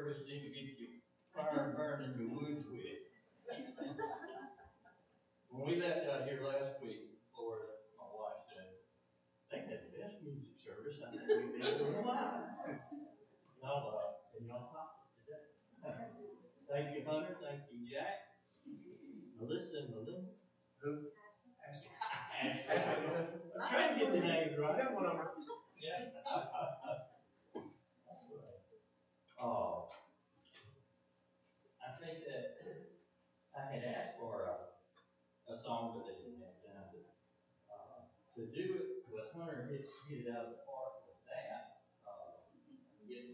service to get your fire burning your woods with. When we left out here last week, Florida, my wife said, they had the best music service I think we've been to in a while. Y'all popped it today. Thank you, Hunter. Thank you, Jack. Melissa and Melinda. Who? I'm trying to get the names right. Yeah. Oh, I think that I had asked for a song, but they didn't have time to do it. But Hunter hit it out of the park with that. Get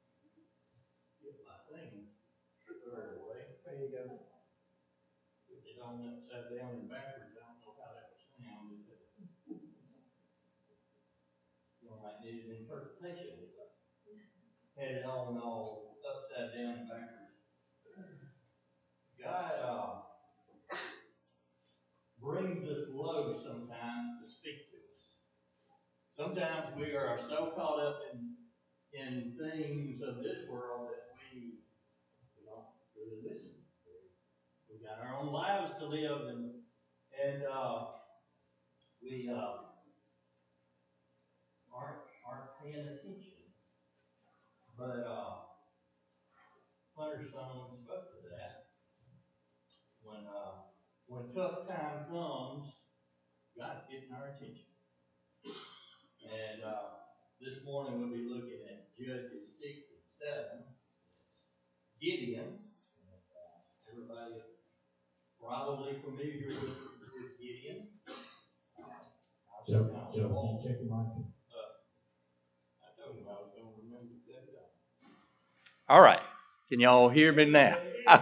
my thing squared away. There you go. Put it on upside down and backwards. I don't know how that would sound. You know, I needed an interpretation. Had it on all upside down and backwards. God brings us low sometimes to speak to us. Sometimes we are so caught up in things of this world that we don't really listen. We got our own lives to live, and we aren't paying attention. But Hunter's song spoke to that. When tough time comes, God's getting our attention. And this morning we'll be looking at Judges 6 and 7. Gideon. Everybody probably familiar with Gideon. Joe, can you check your mic? I told him I was going to remember to set it up. All right. Can y'all hear me now?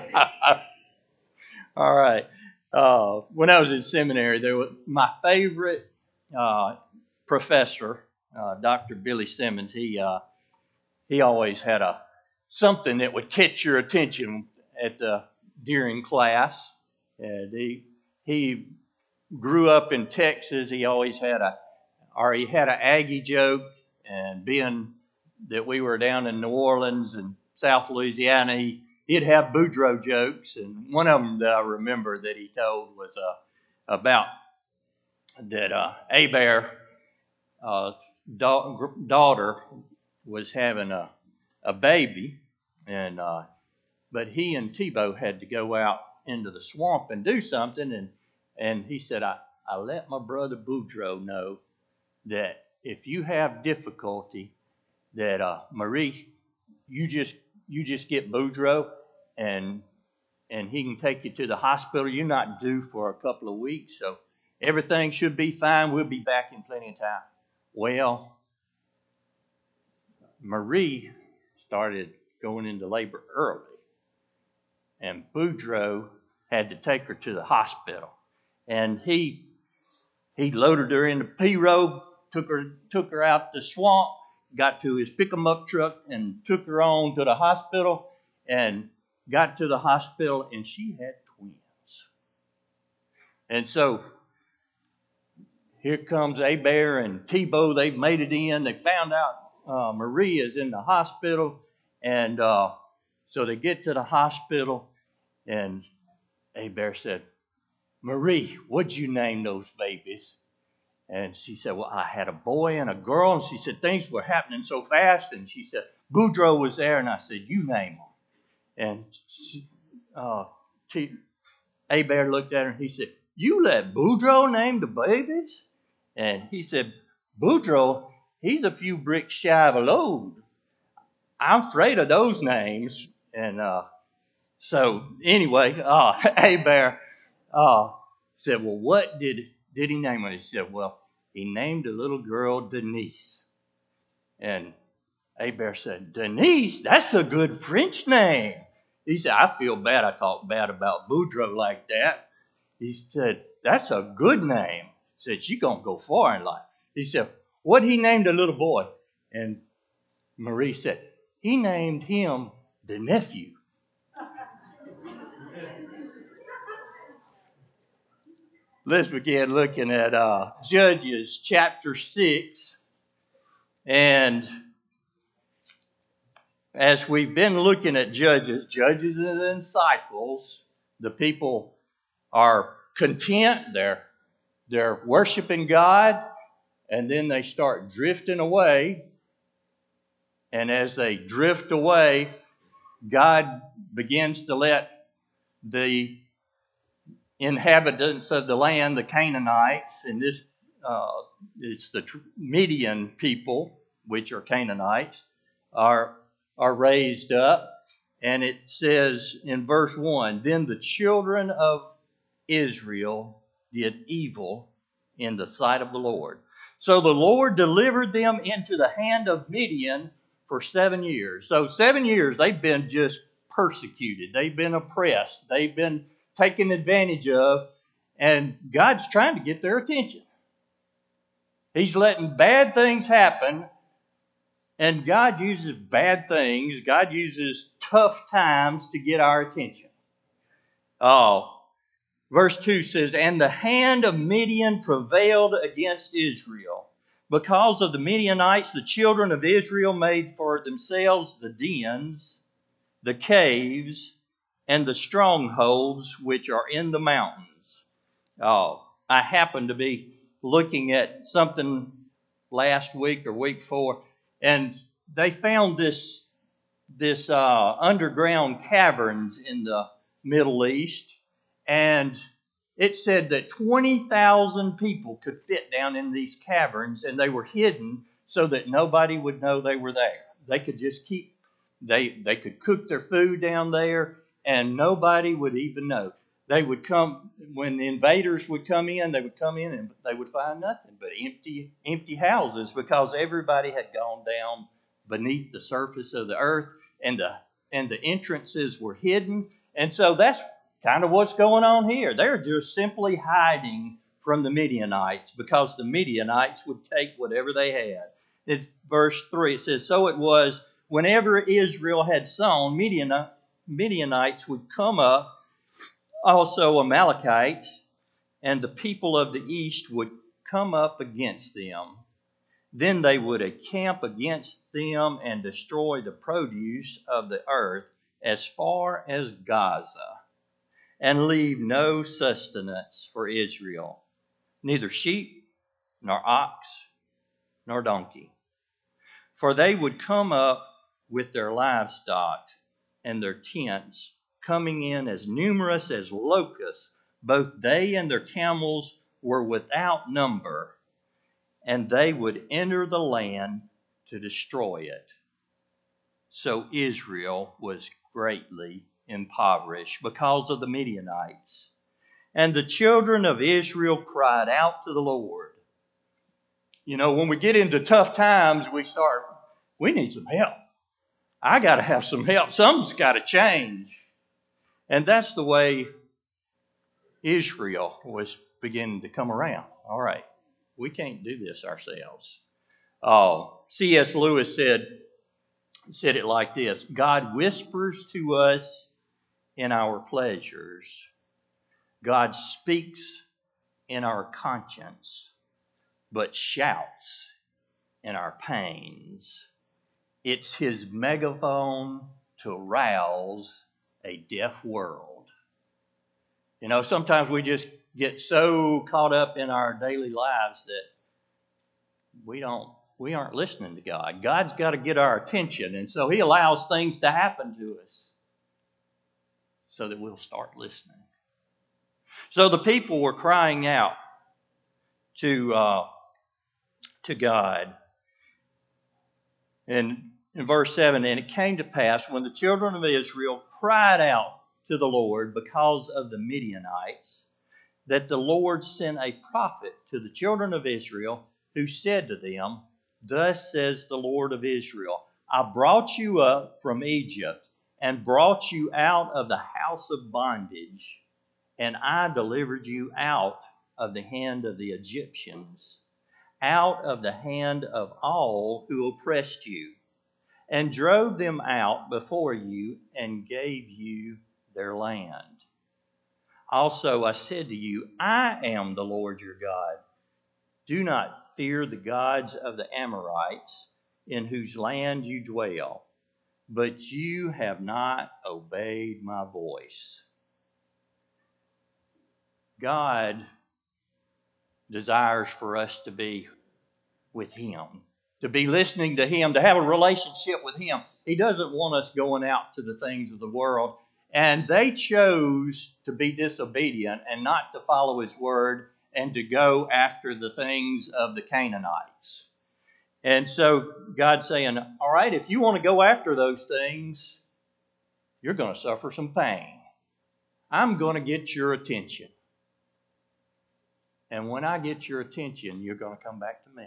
All right. When I was in seminary, there was my favorite professor, Dr. Billy Simmons. He always had something that would catch your attention during class. And he grew up in Texas. He always had an Aggie joke, and being that we were down in New Orleans and South Louisiana, he'd have Boudreaux jokes, and one of them that I remember that he told was about that Hebert daughter was having a baby, and but he and Thibault had to go out into the swamp and do something, and he said, I let my brother Boudreaux know that if you have difficulty, that Marie, you just get Boudreaux, and he can take you to the hospital. You're not due for a couple of weeks, so everything should be fine. We'll be back in plenty of time. Well, Marie started going into labor early, and Boudreaux had to take her to the hospital. And he loaded her in the pirogue, took her out the swamp, got to his pick-em-up truck, and took her on to the hospital, and got to the hospital, and she had twins. And so here comes Hebert and Thibault. They've made it in. They found out Marie is in the hospital, and so they get to the hospital, and Hebert said, Marie, what'd you name those babies? And she said, well, I had a boy and a girl. And she said, things were happening so fast. And she said, Boudreaux was there. And I said, you name them. And Hebert looked at her and he said, you let Boudreaux name the babies? And he said, Boudreaux, he's a few bricks shy of a load. I'm afraid of those names. And so anyway, Hebert said, well, what did he name her? He said, well, he named the little girl Denise. And Hebert said, Denise, that's a good French name. He said, I feel bad I talk bad about Boudreaux like that. He said, that's a good name. He said, she's going to go far in life. He said, what he named the little boy? And Marie said, he named him the nephew. Let's begin looking at Judges chapter 6. And as we've been looking at Judges is in cycles. The people are content, they're worshiping God, and then they start drifting away. And as they drift away, God begins to let the inhabitants of the land, the Canaanites, and this it's the Median people, which are Canaanites, are raised up. And it says in verse 1, then the children of Israel did evil in the sight of the Lord. So the Lord delivered them into the hand of Midian for 7 years. So 7 years they've been just persecuted. They've been oppressed. They've been taken advantage of. And God's trying to get their attention. He's letting bad things happen. And God uses bad things. God uses tough times to get our attention. Verse 2 says, and the hand of Midian prevailed against Israel. Because of the Midianites, the children of Israel made for themselves the dens, the caves, and the strongholds which are in the mountains. I happened to be looking at something last week or week before, and they found this underground caverns in the Middle East, and it said that 20,000 people could fit down in these caverns, and they were hidden so that nobody would know they were there. They could just they could cook their food down there, and nobody would even know. They would come, when the invaders would come in, they would come in and they would find nothing but empty houses, because everybody had gone down beneath the surface of the earth, and the entrances were hidden. And so that's kind of what's going on here. They're just simply hiding from the Midianites, because the Midianites would take whatever they had. It's verse 3. It says, so it was, whenever Israel had sown, Midianites would come up, also Amalekites, and the people of the east would come up against them. Then they would encamp against them and destroy the produce of the earth as far as Gaza, and leave no sustenance for Israel, neither sheep, nor ox, nor donkey. For they would come up with their livestock and their tents, coming in as numerous as locusts. Both they and their camels were without number, and they would enter the land to destroy it. So Israel was greatly impoverished because of the Midianites. And the children of Israel cried out to the Lord. You know, when we get into tough times, we need some help. I got to have some help. Something's got to change. And that's the way Israel was beginning to come around. All right, we can't do this ourselves. C.S. Lewis said it like this: God whispers to us in our pleasures. God speaks in our conscience, but shouts in our pains. It's his megaphone to rouse a deaf world. You know, sometimes we just get so caught up in our daily lives that we aren't listening to God. God's got to get our attention, and so he allows things to happen to us so that we'll start listening. So the people were crying out to God. And in verse 7, and it came to pass when the children of Israel cried out to the Lord because of the Midianites, that the Lord sent a prophet to the children of Israel, who said to them, thus says the Lord of Israel, I brought you up from Egypt and brought you out of the house of bondage, and I delivered you out of the hand of the Egyptians, out of the hand of all who oppressed you, and drove them out before you and gave you their land. Also I said to you, I am the Lord your God. Do not fear the gods of the Amorites, in whose land you dwell, but you have not obeyed my voice. God desires for us to be with Him, to be listening to Him, to have a relationship with Him. He doesn't want us going out to the things of the world. And they chose to be disobedient and not to follow His word and to go after the things of the Canaanites. And so God's saying, all right, if you want to go after those things, you're going to suffer some pain. I'm going to get your attention. And when I get your attention, you're going to come back to me.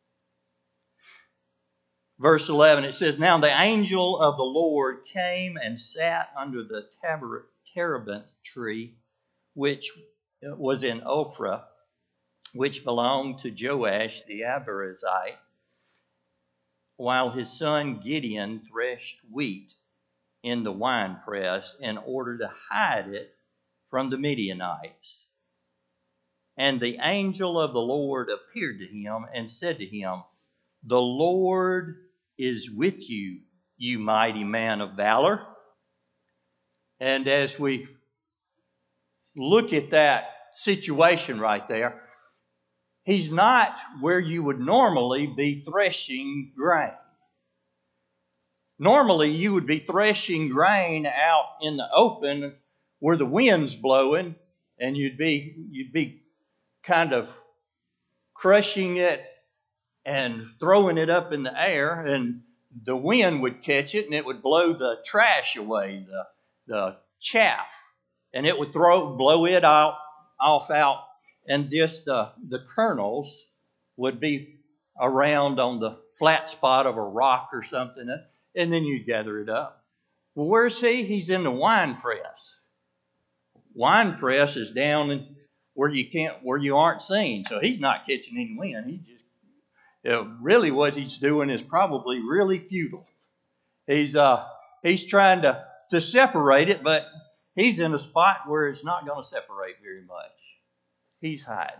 Verse 11, it says, Now the angel of the Lord came and sat under the terebinth tree, which was in Ophrah, which belonged to Joash the Abiezrite, while his son Gideon threshed wheat in the winepress in order to hide it from the Midianites. And the angel of the Lord appeared to him and said to him, The Lord is with you, you mighty man of valor. And as we look at that situation right there, he's not where you would normally be threshing grain. Normally, you would be threshing grain out in the open where the wind's blowing, and you'd be kind of crushing it and throwing it up in the air, and the wind would catch it, and it would blow the trash away, the chaff, and it would blow it off out, and just the kernels would be around on the flat spot of a rock or something, and then you gather it up. Well, where's he? He's in the wine press. Wine press is down where you aren't seen, so he's not catching any wind. Really what he's doing is probably really futile. He's trying to separate it, but he's in a spot where it's not going to separate very much. He's hiding.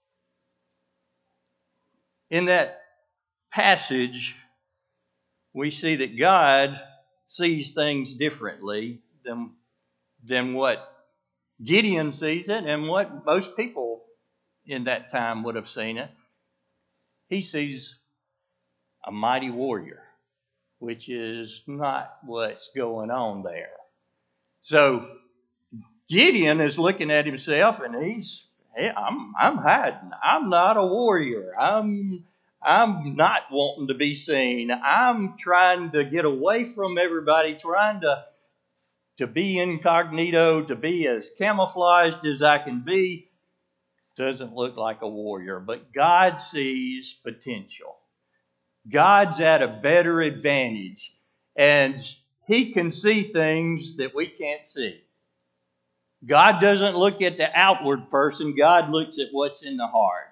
In that passage, we see that God sees things differently than what Gideon sees it and what most people in that time would have seen it. He sees a mighty warrior, which is not what's going on there. So Gideon is looking at himself and I'm hiding. I'm not a warrior. I'm not wanting to be seen. I'm trying to get away from everybody, trying to be incognito, to be as camouflaged as I can be. Doesn't look like a warrior, but God sees potential. God's at a better advantage, and He can see things that we can't see. God doesn't look at the outward person. God looks at what's in the heart.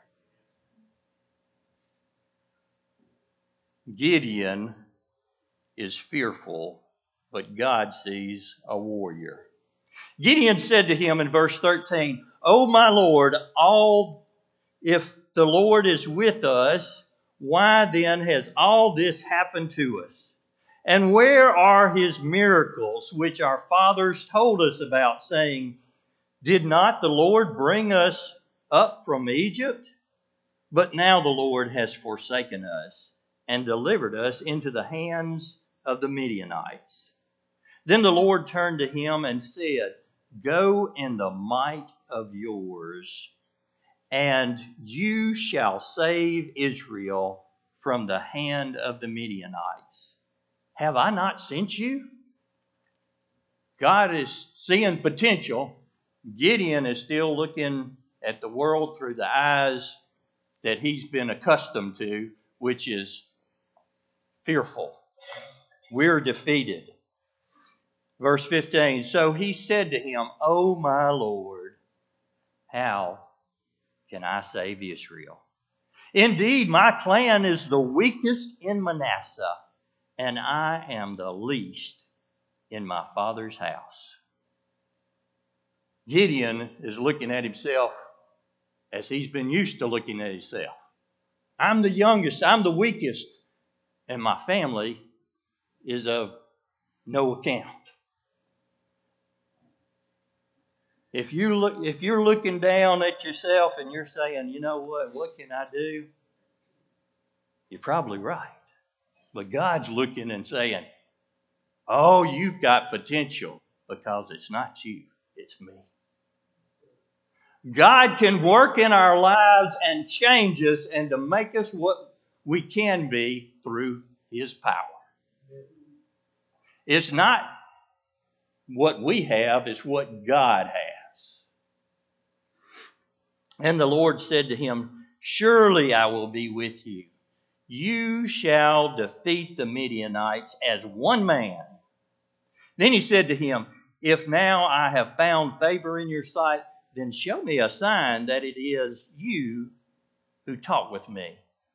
Gideon is fearful, but God sees a warrior. Gideon said to him in verse 13, "O my Lord, if the Lord is with us, why then has all this happened to us? And where are His miracles which our fathers told us about, saying, Did not the Lord bring us up from Egypt? But now the Lord has forsaken us and delivered us into the hands of the Midianites." Then the Lord turned to him and said, "Go in the might of yours, and you shall save Israel from the hand of the Midianites. Have I not sent you?" God is seeing potential. Gideon is still looking at the world through the eyes that he's been accustomed to, which is fearful. We're defeated. Verse 15, "So he said to him, O my Lord, how can I save Israel? Indeed, my clan is the weakest in Manasseh, and I am the least in my father's house." Gideon is looking at himself as he's been used to looking at himself. I'm the youngest, I'm the weakest, and my family is of no account. If you're looking down at yourself and you're saying, you know what can I do? You're probably right. But God's looking and saying, oh, you've got potential, because it's not you, it's me. God can work in our lives and change us and to make us what we can be through His power. It's not what we have, it's what God has. And the Lord said to him, surely I will be with you. You shall defeat the Midianites as one man. Then he said to him, if now I have found favor in your sight, then show me a sign that it is you who talk with me.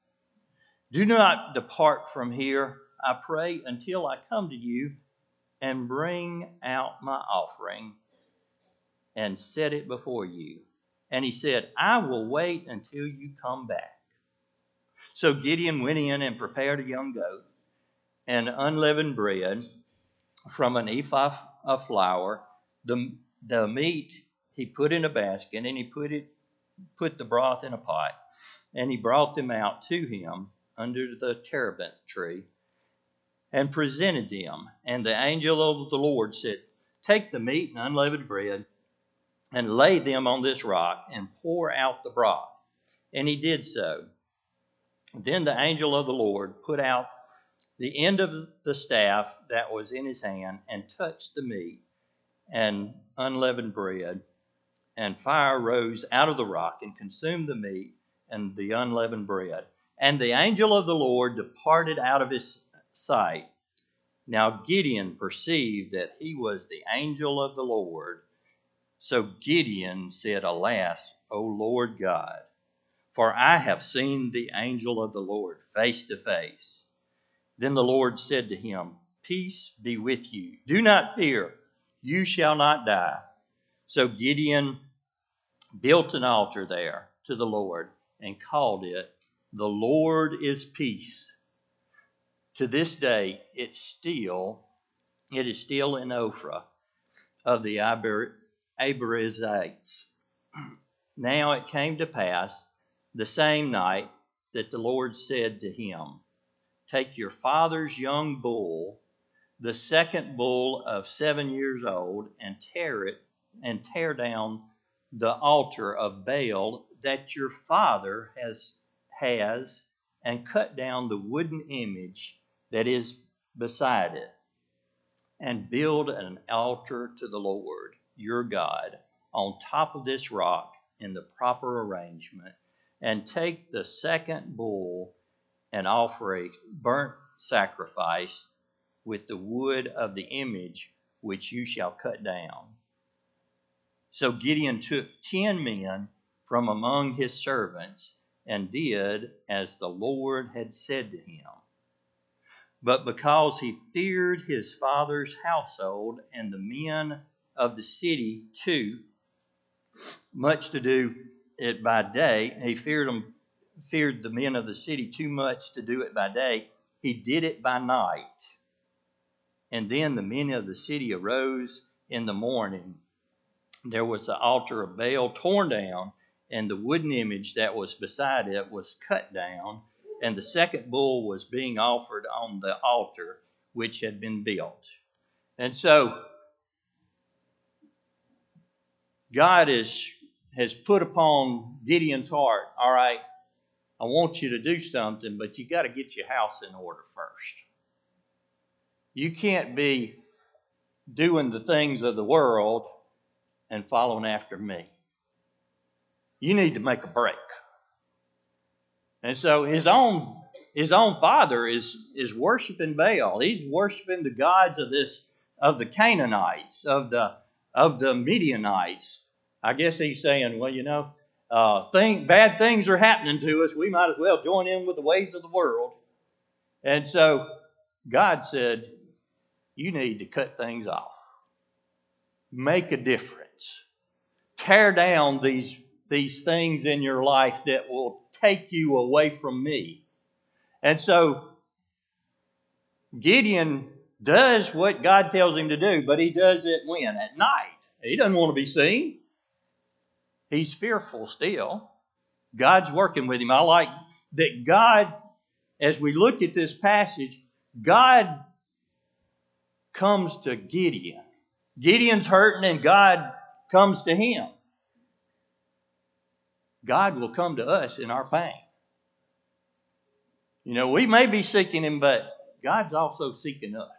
Do not depart from here, I pray, until I come to you and bring out my offering and set it before you. And he said, I will wait until you come back. So Gideon went in and prepared a young goat and unleavened bread from an ephah of flour. The meat he put in a basket, and he put the broth in a pot, and he brought them out to him under the terebinth tree and presented them. And the angel of the Lord said, take the meat and unleavened bread and lay them on this rock and pour out the broth. And he did so. Then the angel of the Lord put out the end of the staff that was in his hand and touched the meat and unleavened bread, and fire rose out of the rock and consumed the meat and the unleavened bread. And the angel of the Lord departed out of his sight. Now Gideon perceived that he was the angel of the Lord. So Gideon said, alas, O Lord God, for I have seen the angel of the Lord face to face. Then the Lord said to him, peace be with you. Do not fear. You shall not die. So Gideon built an altar there to the Lord and called it, the Lord is peace. To this day, it is still in Ophrah of the Abiezrites. Now it came to pass the same night that the Lord said to him, take your father's young bull, the second bull of 7 years old, and tear down the altar of Baal that your father has, and cut down the wooden image that is beside it, and build an altar to the Lord your God on top of this rock in the proper arrangement, and take the second bull and offer a burnt sacrifice with the wood of the image which you shall cut down. So Gideon took 10 men from among his servants and did as the Lord had said to him. But because he feared his father's household and the men of the city too much to do it by day, he feared the men of the city too much to do it by day, he did it by night. And then the men of the city arose in the morning. There was the altar of Baal torn down, and the wooden image that was beside it was cut down, and the second bull was being offered on the altar which had been built. And so God has put upon Gideon's heart, all right, I want you to do something, but you got to get your house in order first. You can't be doing the things of the world and following after me. You need to make a break. And so his own father is worshiping Baal. He's worshiping the gods of the Canaanites, of the Midianites. I guess he's saying, well, bad things are happening to us. We might as well join in with the ways of the world. And so God said, you need to cut things off. Make a difference. Tear down these things in your life that will take you away from me. And so Gideon does what God tells him to do, but he does it when? At night. He doesn't want to be seen. He's fearful still. God's working with him. I like that God, as we look at this passage, God comes to Gideon. Gideon's hurting and God comes to him. God will come to us in our pain. You know, we may be seeking him, but God's also seeking us.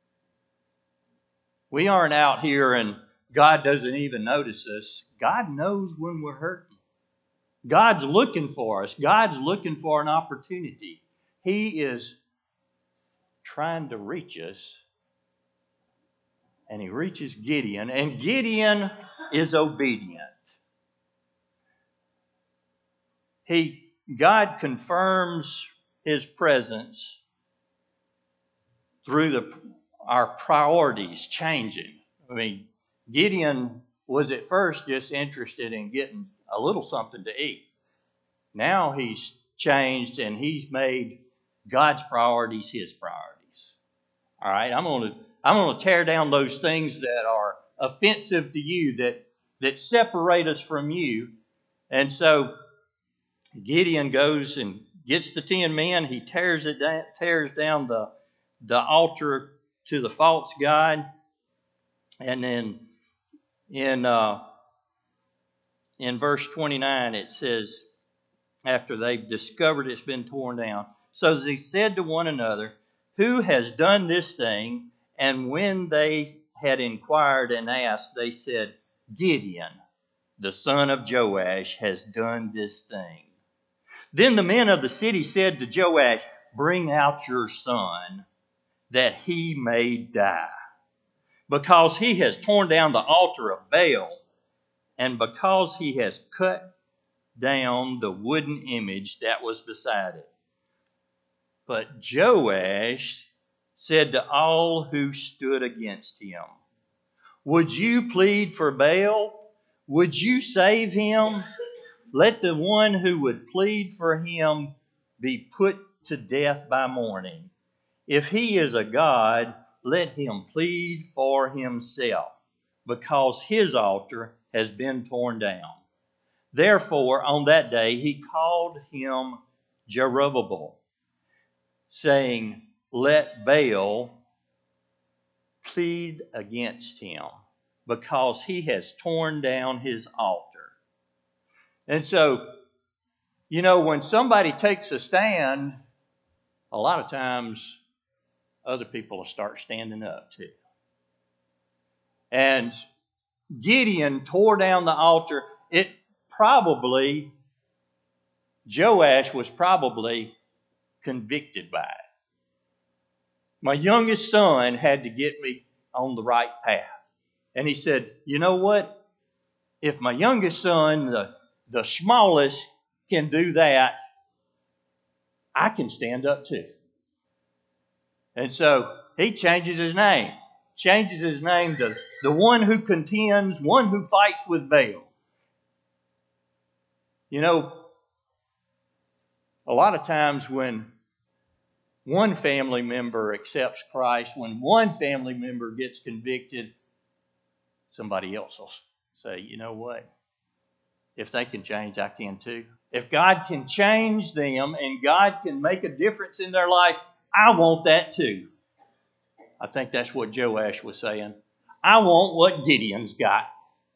We aren't out here and God doesn't even notice us. God knows when we're hurting. God's looking for us. God's looking for an opportunity. He is trying to reach us. And he reaches Gideon. And Gideon is obedient. God confirms his presence through our priorities changing. I mean, Gideon was at first just interested in getting a little something to eat. Now he's changed and he's made God's priorities his priorities. All right, I'm going to tear down those things that are offensive to you, that separate us from you. And so Gideon goes and gets the 10 men. He tears down the altar to the false god. And then in verse 29 it says, after they've discovered it's been torn down, so they said to one another, who has done this thing? And when they had inquired and asked, they said, Gideon, the son of Joash, has done this thing. Then the men of the city said to Joash, bring out your son, that he may die, because he has torn down the altar of Baal, and because he has cut down the wooden image that was beside it. But Joash said to all who stood against him, would you plead for Baal? Would you save him? Let the one who would plead for him be put to death by morning. If he is a god, let him plead for himself, because his altar has been torn down. Therefore, on that day, he called him Jerubbaal, saying, let Baal plead against him, because he has torn down his altar. And so, you know, when somebody takes a stand, a lot of times other people will start standing up too. And Gideon tore down the altar. Joash was probably convicted by it. My youngest son had to get me on the right path. And he said, you know what? If my youngest son, the smallest, can do that, I can stand up too. And so he changes his name. Changes his name to the one who contends, one who fights with Baal. You know, a lot of times when one family member accepts Christ, when one family member gets convicted, somebody else will say, you know what? If they can change, I can too. If God can change them and God can make a difference in their life, I want that too. I think that's what Joash was saying. I want what Gideon's got.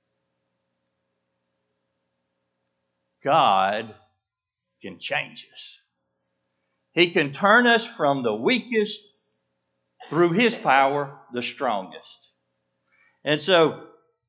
God can change us. He can turn us from the weakest through his power, the strongest. And so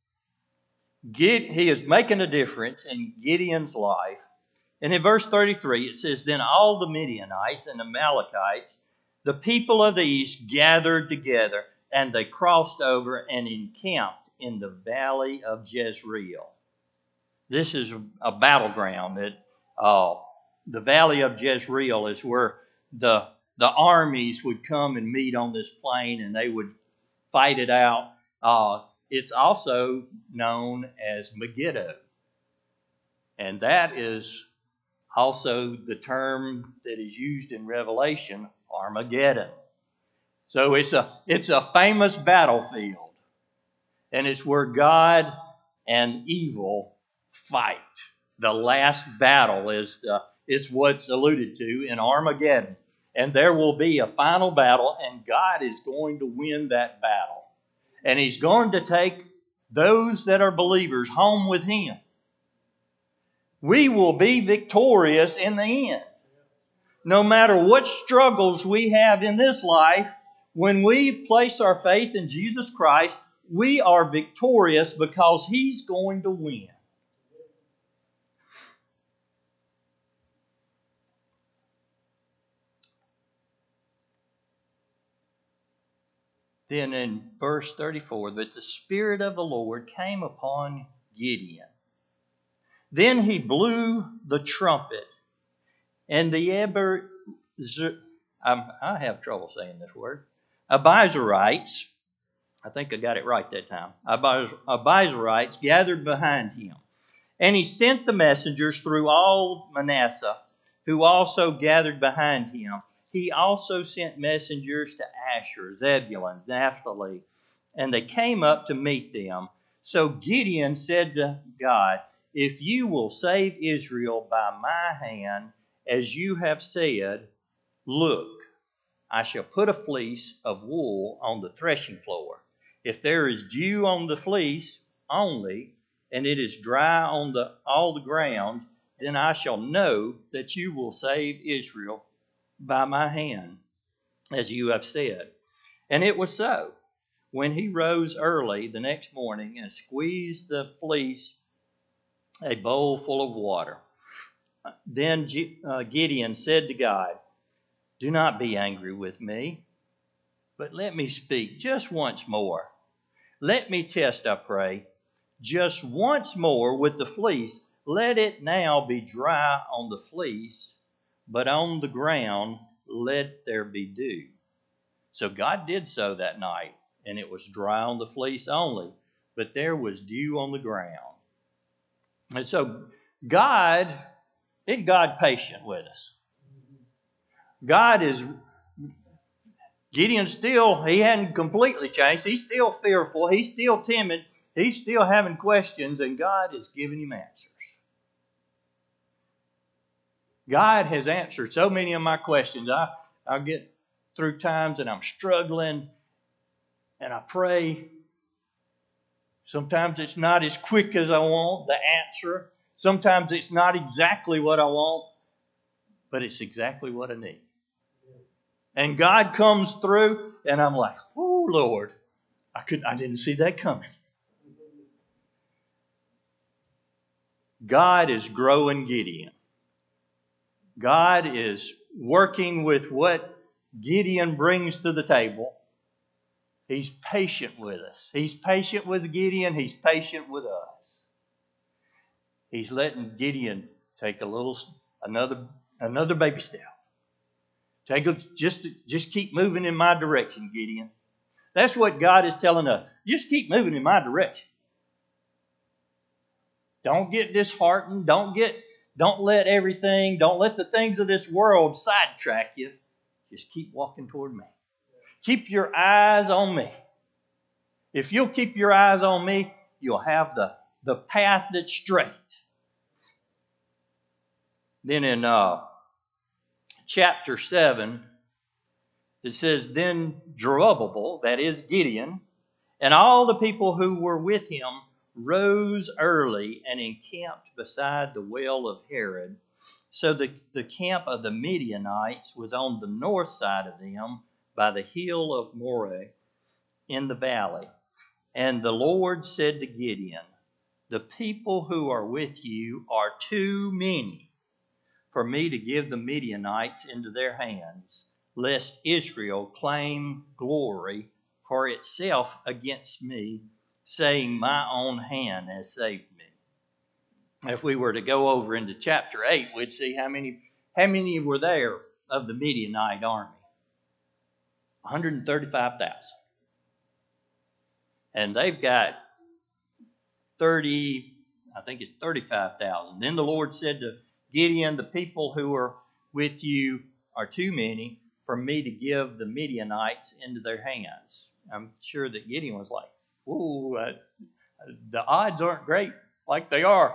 he is making a difference in Gideon's life. And in verse 33, it says, then all the Midianites and Amalekites, the people of the east, gathered together, and they crossed over and encamped in the valley of Jezreel. This is a battleground. The valley of Jezreel is where the armies would come and meet on this plain, and they would fight it out. It's also known as Megiddo. And that is also the term that is used in Revelation, Armageddon. So it's a famous battlefield. And it's where God and evil fight. The last battle is what's alluded to in Armageddon. And there will be a final battle, and God is going to win that battle. And He's going to take those that are believers home with Him. We will be victorious in the end. No matter what struggles we have in this life, when we place our faith in Jesus Christ, we are victorious because He's going to win. Then in verse 34, but the Spirit of the Lord came upon Gideon. Then he blew the trumpet, and the I have trouble saying this word. Abiezrites, I think I got it right that time. Abiezrites gathered behind him. And he sent the messengers through all Manasseh, who also gathered behind him. He also sent messengers to Asher, Zebulun, Naphtali, and they came up to meet them. So Gideon said to God, if you will save Israel by my hand, as you have said, look, I shall put a fleece of wool on the threshing floor. If there is dew on the fleece only, and it is dry on all the ground, then I shall know that you will save Israel by my hand, as you have said. And it was so. When he rose early the next morning and squeezed the fleece, a bowl full of water, then Gideon said to God, do not be angry with me, but let me speak just once more. Let me test, I pray, just once more with the fleece. Let it now be dry on the fleece, but on the ground let there be dew. So God did so that night, and it was dry on the fleece only, but there was dew on the ground. And so isn't God patient with us? Gideon he hadn't completely changed. He's still fearful. He's still timid. He's still having questions, and God is giving him answers. God has answered so many of my questions. I get through times and I'm struggling, and I pray. Sometimes it's not as quick as I want, the answer. Sometimes it's not exactly what I want, but it's exactly what I need. And God comes through, and I'm like, oh, Lord, I didn't see that coming. God is growing Gideon. God is working with what Gideon brings to the table. He's patient with us. He's patient with Gideon. He's patient with us. He's letting Gideon take another baby step. Just keep moving in my direction, Gideon. That's what God is telling us. Just keep moving in my direction. Don't get disheartened. Don't let the things of this world sidetrack you. Just keep walking toward me. Keep your eyes on me. If you'll keep your eyes on me, you'll have the path that's straight. Then in chapter 7, it says, then Zerubbabel, that is Gideon, and all the people who were with him rose early and encamped beside the well of Herod. So the camp of the Midianites was on the north side of them by the hill of Moreh in the valley. And the Lord said to Gideon, the people who are with you are too many for me to give the Midianites into their hands, lest Israel claim glory for itself against me, saying, my own hand has saved me. If we were to go over into chapter 8, we'd see how many were there of the Midianite army. 135,000. And they've got 35,000. Then the Lord said to Gideon, the people who are with you are too many for me to give the Midianites into their hands. I'm sure that Gideon was like, "Ooh, the odds aren't great like they are."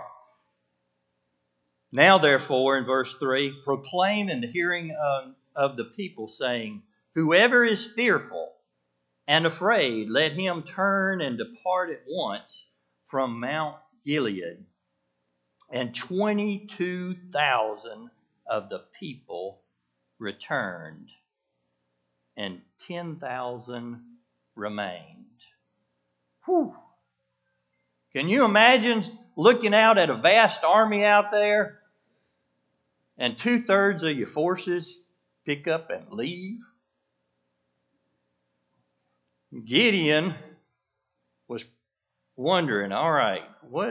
Now, therefore, in verse 3, proclaim in the hearing of the people, saying, whoever is fearful and afraid, let him turn and depart at once from Mount Gilead. And 22,000 of the people returned, and 10,000 remained. Whew. Can you imagine looking out at a vast army out there, and 2/3 of your forces pick up and leave? Gideon was wondering, all right, what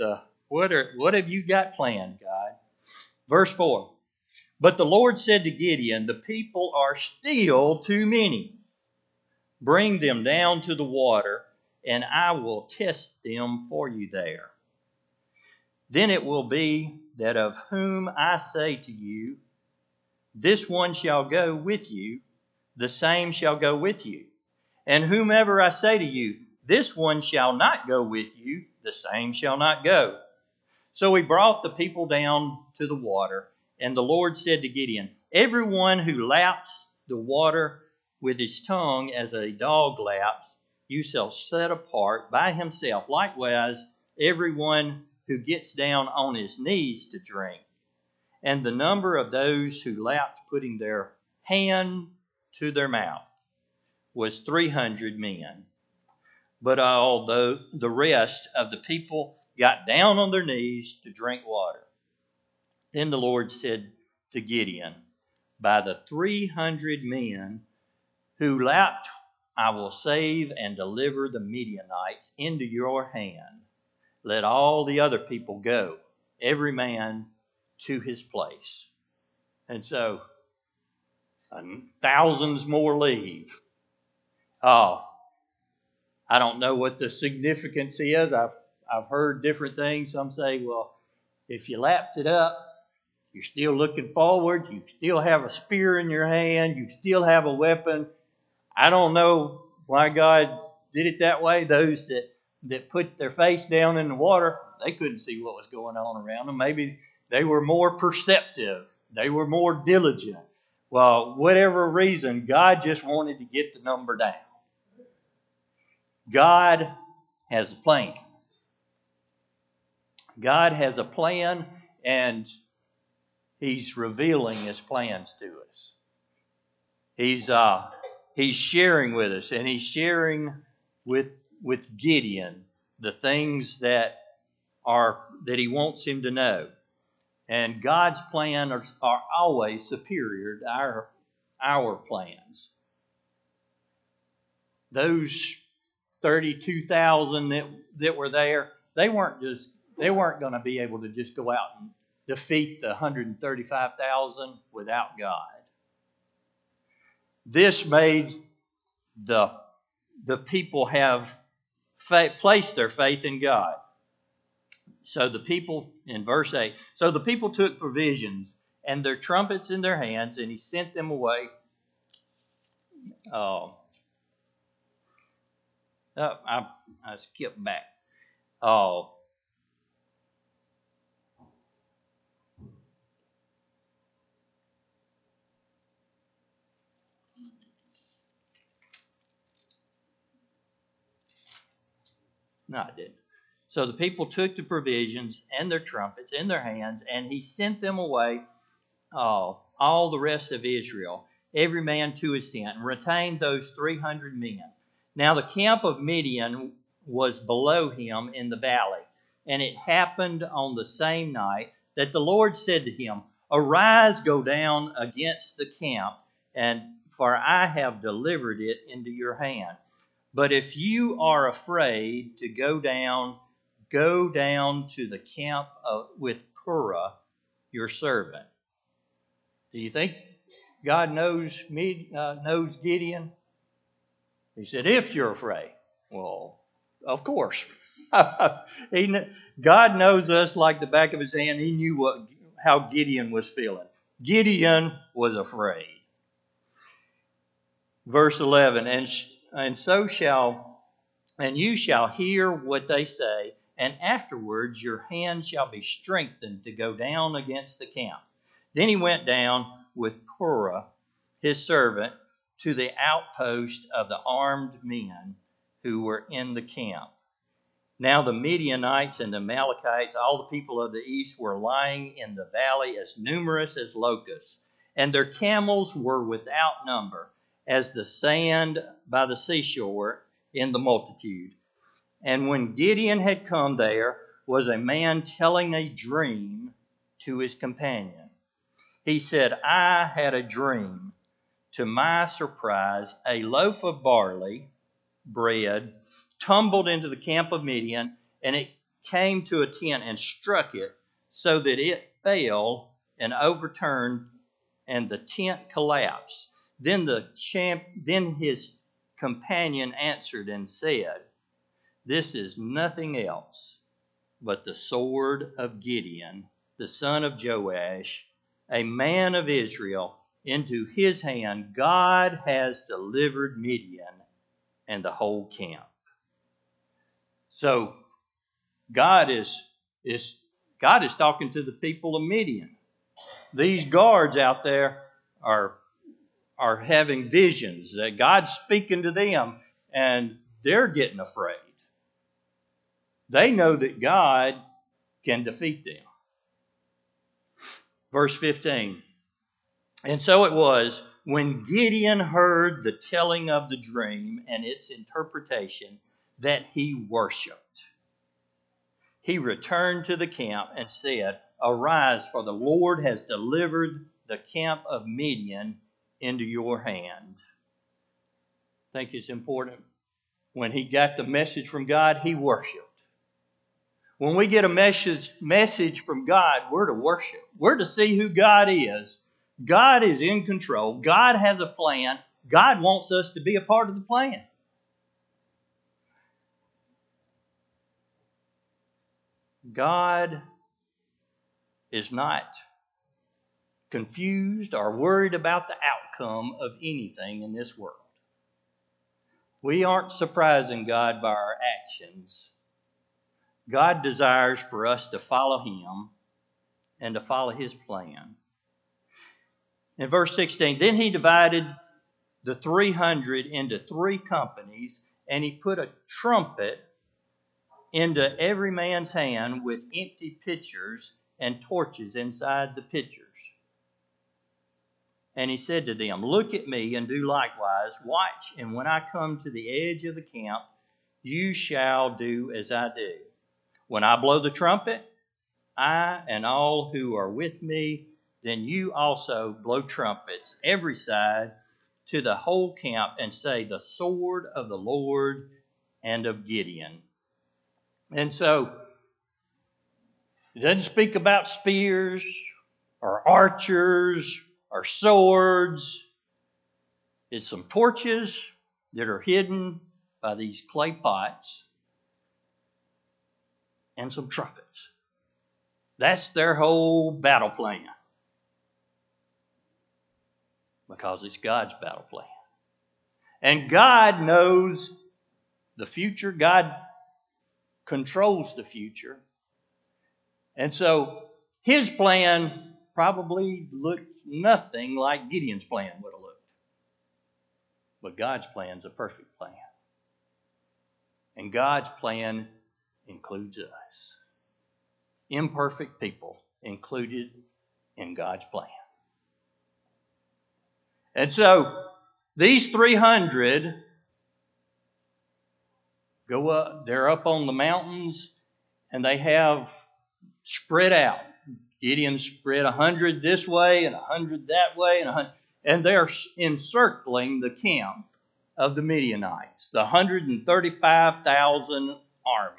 have you got planned, God? Verse 4. But the Lord said to Gideon, the people are still too many. Bring them down to the water, and I will test them for you there. Then it will be that of whom I say to you, this one shall go with you, the same shall go with you. And whomever I say to you, this one shall not go with you, the same shall not go. So he brought the people down to the water, and the Lord said to Gideon, everyone who laps the water with his tongue as a dog laps, you shall set apart by himself. Likewise, everyone who gets down on his knees to drink. And the number of those who lapped, putting their hand to their mouth, was 300 men. But although the rest of the people got down on their knees to drink water. Then the Lord said to Gideon, by the 300 men who lapped, I will save and deliver the Midianites into your hand. Let all the other people go, every man to his place. And so, thousands more leave. Oh, I don't know what the significance is. I've heard different things. Some say, well, if you lapped it up, you're still looking forward. You still have a spear in your hand. You still have a weapon. I don't know why God did it that way. Those that put their face down in the water, they couldn't see what was going on around them. Maybe they were more perceptive. They were more diligent. Well, whatever reason, God just wanted to get the number down. God has a plan. God has a plan, and He's revealing His plans to us. He's sharing with us, and He's sharing with Gideon the things that He wants him to know. And God's plans are always superior to our plans. Those 32,000 that were there, they weren't going to be able to just go out and defeat the 135,000 without God. This made the people have placed their faith in God. So the people, in verse 8, so the people took provisions and their trumpets in their hands, and he sent them away. I skipped back. No, I didn't. So the people took the provisions and their trumpets in their hands, and he sent them away, all the rest of Israel, every man to his tent, and retained those 300 men. Now the camp of Midian was below him in the valley, and it happened on the same night that the Lord said to him, arise, go down against the camp, and for I have delivered it into your hand. But if you are afraid to go down to the camp with Purah, your servant. Do you think God knows Gideon? He said, if you're afraid. Well, of course. God knows us like the back of his hand. He knew how Gideon was feeling. Gideon was afraid. Verse 11, and you shall hear what they say, and afterwards your hand shall be strengthened to go down against the camp. Then he went down with Purah, his servant, to the outpost of the armed men who were in the camp. Now the Midianites and the Amalekites, all the people of the east, were lying in the valley as numerous as locusts, and their camels were without number, as the sand by the seashore in the multitude. And when Gideon had come, there was a man telling a dream to his companion. He said, I had a dream. To my surprise, a loaf of barley bread tumbled into the camp of Midian, and it came to a tent and struck it, so that it fell and overturned, and the tent collapsed. Then his companion answered and said, This is nothing else but the sword of Gideon, the son of Joash, a man of Israel. Into his hand God has delivered Midian and the whole camp. So God is talking to the people of Midian. These guards out there are having visions that God's speaking to them, and they're getting afraid. They know that God can defeat them. Verse 15. And so it was, when Gideon heard the telling of the dream and its interpretation, that he worshiped. He returned to the camp and said, Arise, for the Lord has delivered the camp of Midian into your hand. I think it's important. When he got the message from God, he worshiped. When we get a message from God, we're to worship. We're to see who God is. God is in control. God has a plan. God wants us to be a part of the plan. God is not confused or worried about the outcome of anything in this world. We aren't surprising God by our actions. God desires for us to follow Him and to follow His plan. In verse 16, then he divided the 300 into 3 companies, and he put a trumpet into every man's hand with empty pitchers and torches inside the pitchers. And he said to them, Look at me and do likewise. Watch, and when I come to the edge of the camp, you shall do as I do. When I blow the trumpet, I and all who are with me, then you also blow trumpets every side to the whole camp, and say, The sword of the Lord and of Gideon. And so, it doesn't speak about spears or archers or swords. It's some torches that are hidden by these clay pots and some trumpets. That's their whole battle plan. Because it's God's battle plan. And God knows the future. God controls the future. And so his plan probably looked nothing like Gideon's plan would have looked. But God's plan is a perfect plan. And God's plan includes us. Imperfect people included in God's plan. And so these 300 go up, they're up on the mountains, and they have spread out. Gideon spread 100 this way and 100 that way, and they're encircling the camp of the Midianites, the 135,000 army.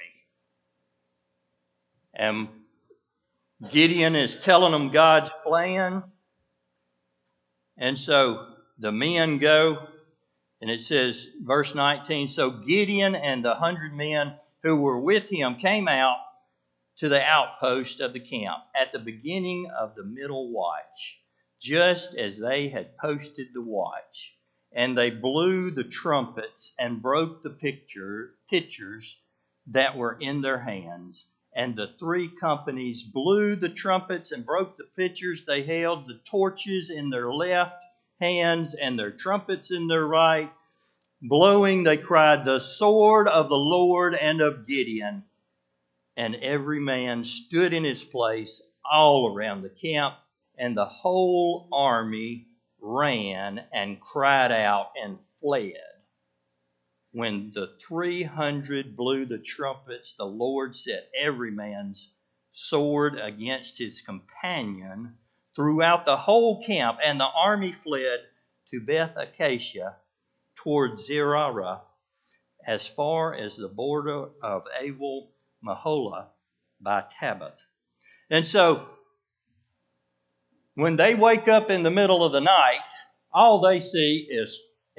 And Gideon is telling them God's plan. And so the men go, and it says, verse 19, So Gideon and the 100 men who were with him came out to the outpost of the camp at the beginning of the middle watch, just as they had posted the watch. and they blew the trumpets and broke the pitchers that were in their hands. And the three companies blew the trumpets and broke the pitchers. They held the torches in their left hands and their trumpets in their right. Blowing, they cried, "The sword of the Lord and of Gideon." And every man stood in his place all around the camp, and the whole army ran and cried out and fled. When the 300 blew the trumpets, the Lord set every man's sword against his companion throughout the whole camp, and the army fled to Beth Acacia toward Zerah, as far as the border of Abel Mahola by Tabbath. And so, when they wake up in the middle of the night, all they see is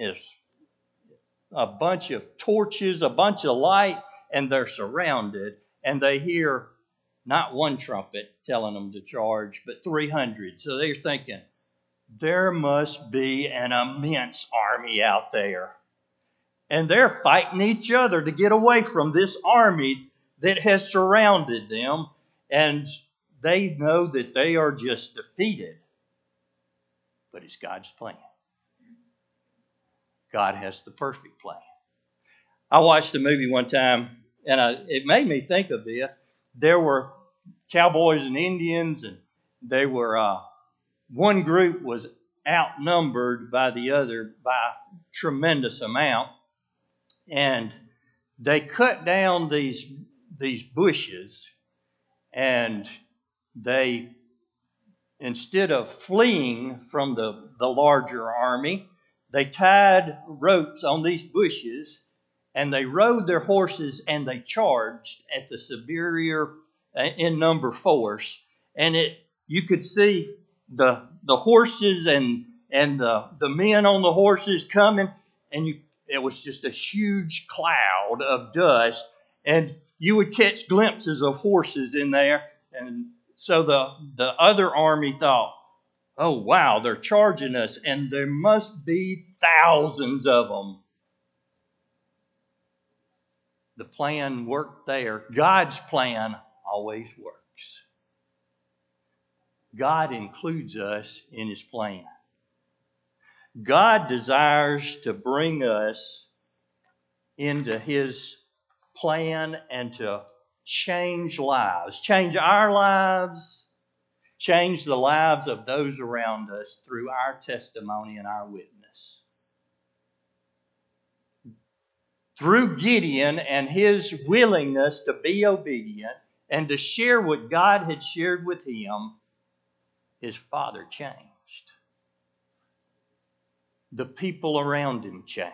a bunch of torches, a bunch of light, and they're surrounded, and they hear not one trumpet telling them to charge, but 300. So they're thinking, there must be an immense army out there. And they're fighting each other to get away from this army that has surrounded them, and they know that they are just defeated. But it's God's plan. God has the perfect plan. I watched a movie one time, and it made me think of this. There were cowboys and Indians, and they were one group was outnumbered by the other by a tremendous amount, and they cut down these bushes, and they, instead of fleeing from the larger army, they tied ropes on these bushes, and they rode their horses, and they charged at the superior in number force. And you could see the horses and the men on the horses coming, and it was just a huge cloud of dust, and you would catch glimpses of horses in there. And so the other army thought, oh, wow, they're charging us, and there must be thousands of them. The plan worked there. God's plan always works. God includes us in His plan. God desires to bring us into His plan and to change lives, change our lives, change the lives of those around us through our testimony and our witness. Through Gideon and his willingness to be obedient and to share what God had shared with him, his father changed. The people around him changed.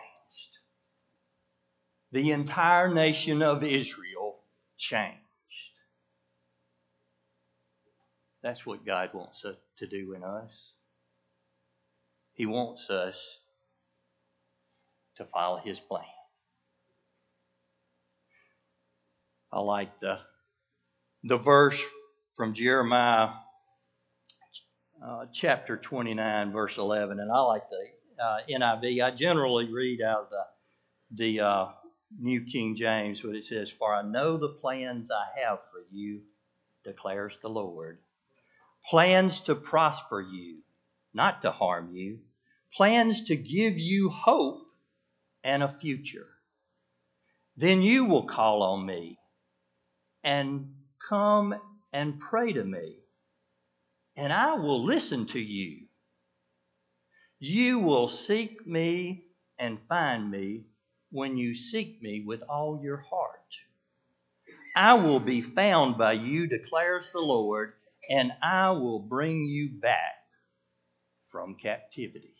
The entire nation of Israel changed. That's what God wants us to do in us. He wants us to follow His plan. I like the verse from Jeremiah chapter 29, verse 11, and I like the NIV. I generally read out of the New King James, but it says, "For I know the plans I have for you, declares the Lord. Plans to prosper you, not to harm you. Plans to give you hope and a future. Then you will call on me and come and pray to me, and I will listen to you. You will seek me and find me when you seek me with all your heart. I will be found by you, declares the Lord, and I will bring you back from captivity."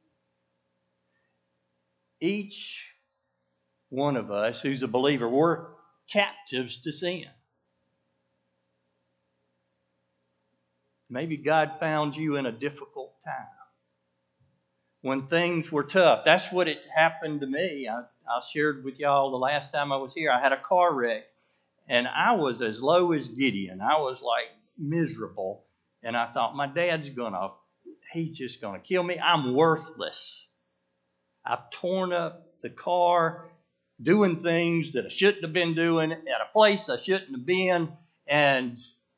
Each one of us who's a believer, we're captives to sin. Maybe God found you in a difficult time, when things were tough. That's what it happened to me. I shared with y'all the last time I was here. I had a car wreck, and I was as low as Gideon. I was like miserable, and I thought, my dad's he's just gonna kill me. I'm worthless. I've torn up the car, doing things that I shouldn't have been doing at a place I shouldn't have been, and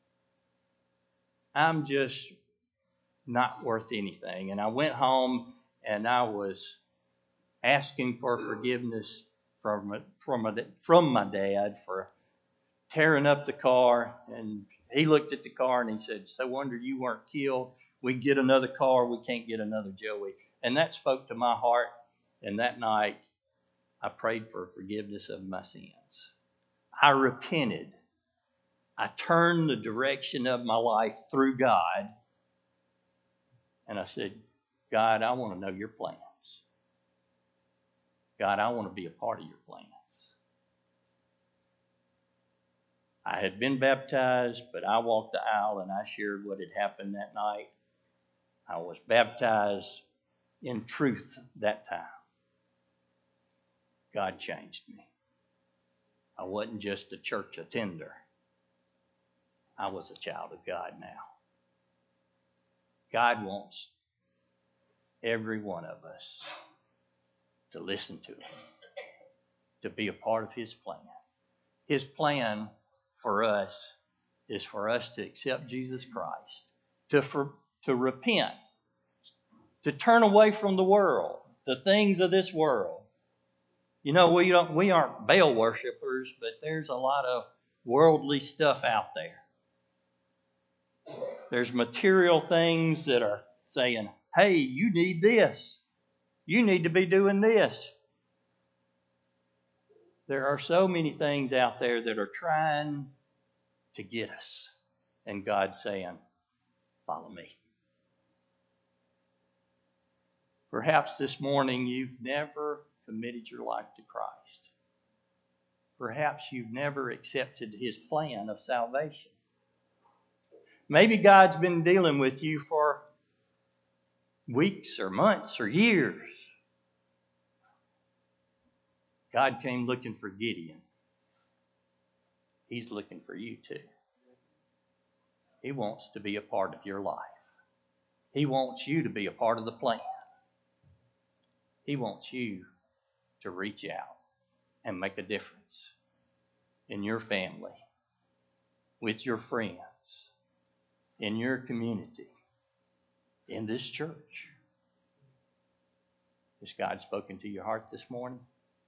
I'm just not worth anything. And I went home and I was asking for forgiveness from my dad for tearing up the car. And he looked at the car and he said, "So wonder you weren't killed. We get another car, we can't get another Joey." And that spoke to my heart. And that night, I prayed for forgiveness of my sins. I repented. I turned the direction of my life through God. And I said, "God, I want to know your plans. God, I want to be a part of your plans." I had been baptized, but I walked the aisle and I shared what had happened that night. I was baptized in truth that time. God changed me. I wasn't just a church attender. I was a child of God now. God wants every one of us to listen to him, to be a part of his plan. His plan for us is for us to accept Jesus Christ, to repent, to turn away from the world, the things of this world. You know, we aren't Baal worshipers, but there's a lot of worldly stuff out there. There's material things that are saying, "Hey, you need this. You need to be doing this." There are so many things out there that are trying to get us. And God's saying, "Follow me." Perhaps this morning you've never committed your life to Christ. Perhaps you've never accepted his plan of salvation. Maybe God's been dealing with you for weeks or months or years. God came looking for Gideon. He's looking for you too. He wants to be a part of your life. He wants you to be a part of the plan. He wants you to reach out and make a difference in your family, with your friends, in your community, in this church. Has God spoken to your heart this morning?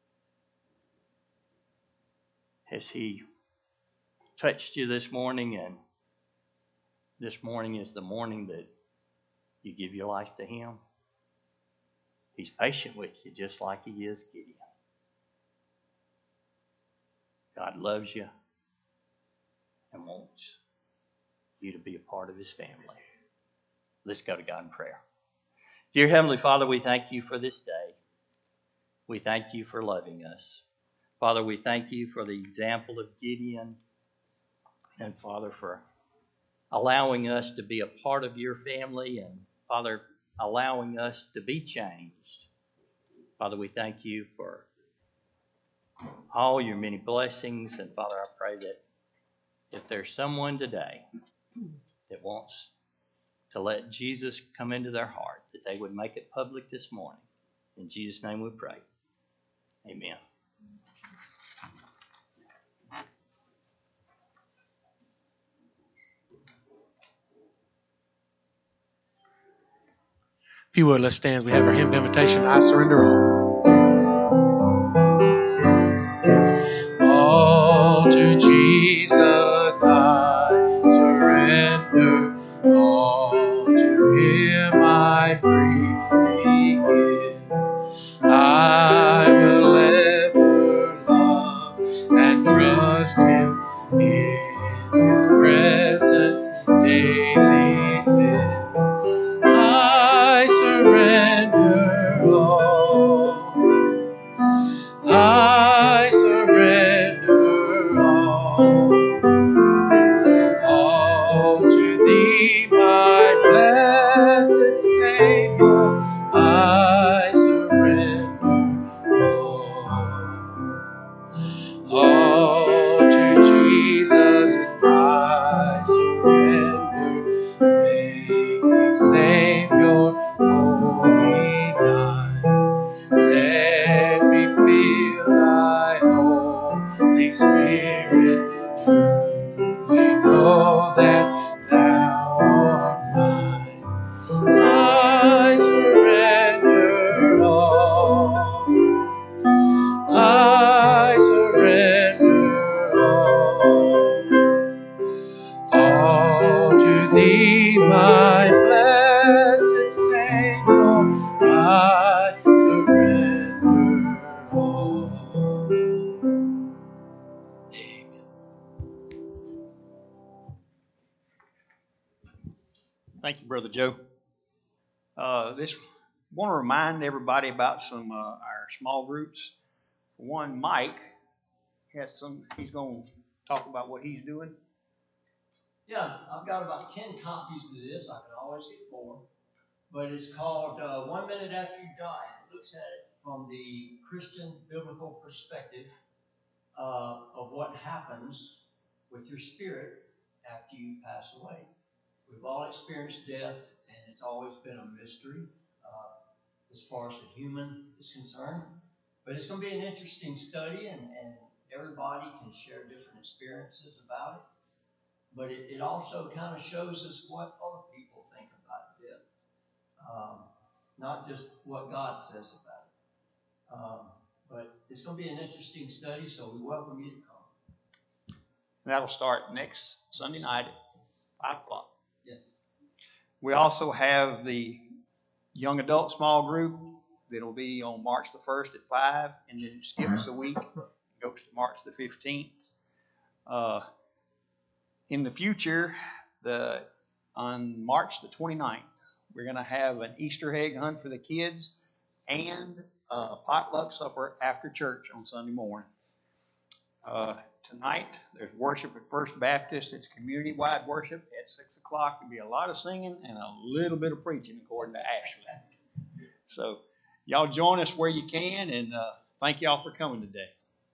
Has he touched you this morning? And this morning is the morning that you give your life to him? He's patient with you just like he is Gideon. God loves you and wants you to be a part of his family. Let's go to God in prayer. Dear Heavenly Father, we thank you for this day. We thank you for loving us. Father, we thank you for the example of Gideon. And Father, for allowing us to be a part of your family. And Father, allowing us to be changed. Father, we thank you for all your many blessings. And Father, I pray that if there's someone today that wants to let Jesus come into their heart, that they would make it public this morning. In Jesus' name we pray. Amen. If you would, let's stand as we have our hymn of invitation, "I Surrender All." All to Jesus I surrender, all to him I freely give. I will ever love and trust him, in his presence daily live. I surrender all. I surrender all. Spirit, truly know that thou art mine. I surrender all. I surrender all to Thee, my blessed Savior. I surrender all. Thank you, Brother Joe. This want to remind everybody about some our small groups. For one, Mike has some. He's going to talk about what he's doing. Yeah, I've got about 10 copies of this. I can always get more. But it's called 1 Minute After You Die. It looks at it from the Christian biblical perspective of what happens with your spirit after you pass away. We've all experienced death, and it's always been a mystery as far as the human is concerned. But it's going to be an interesting study, and everybody can share different experiences about it. But it also kind of shows us what other people think about death, not just what God says about it. But it's going to be an interesting study, so we welcome you to come. And that'll start next Sunday night at 5 o'clock. Yes. We also have the young adult small group that'll be on March the 1st at 5, and then it skips a week, goes to March the 15th. In the future, on March the 29th, we're going to have an Easter egg hunt for the kids and a potluck supper after church on Sunday morning. Tonight, there's worship at First Baptist. It's community-wide worship at 6 o'clock. There'll be a lot of singing and a little bit of preaching, according to Ashley. So, y'all join us where you can, and thank y'all for coming today.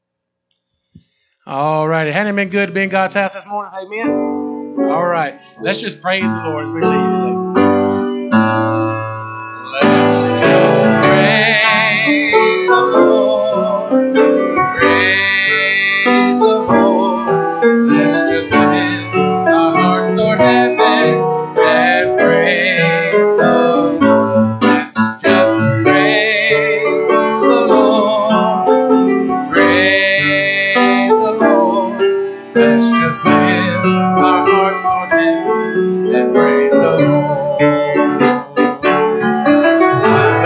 All righty. Hadn't it been good to be in God's house this morning? Amen. All right. Let's just praise the Lord as we leave.